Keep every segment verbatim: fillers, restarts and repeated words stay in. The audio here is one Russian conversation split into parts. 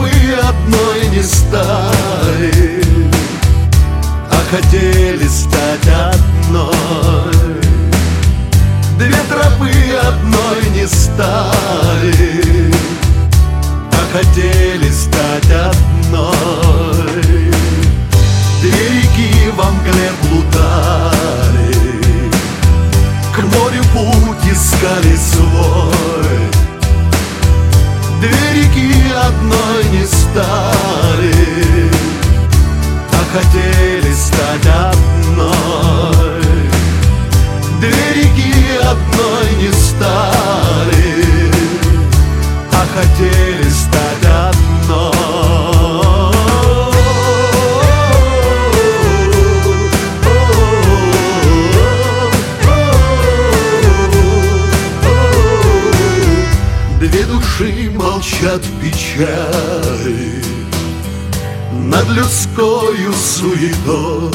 тропы одной не стали, а хотели стать одной. Две тропы одной не стали, а хотели стать одной. Две реки во мгле плутали, к морю путь искали свой. Две реки одной не стали, а хотели стать одной. Две реки одной не стали, а хотели стать одной. Две души молчат в печали над людскою суетой.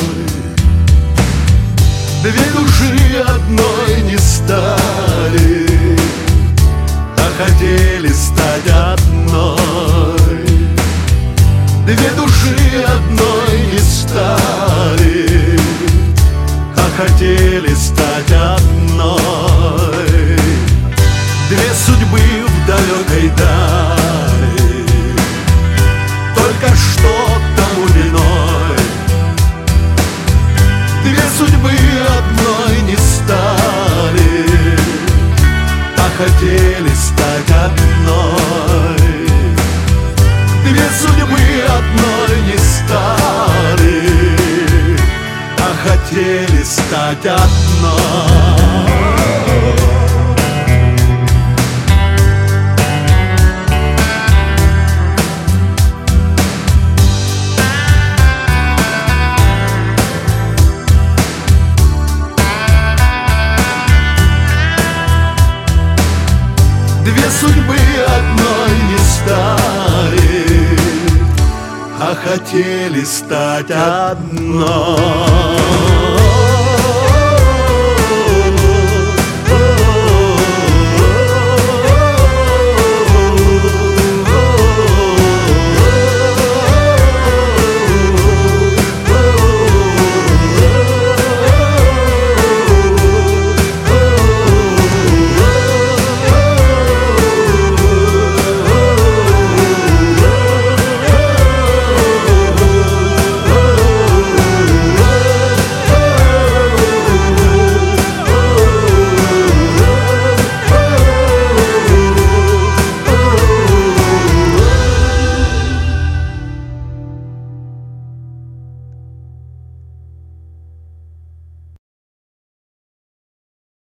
Две души одной не стали, а хотели стать одной. Две души одной не стали, а хотели стать одной. Две судьбы в далекой дали, только что тому виной. Две судьбы одной не стали, а хотели стать одной. Две судьбы одной не стали, а хотели стать одной. Две судьбы одной не стали, а хотели стать одной.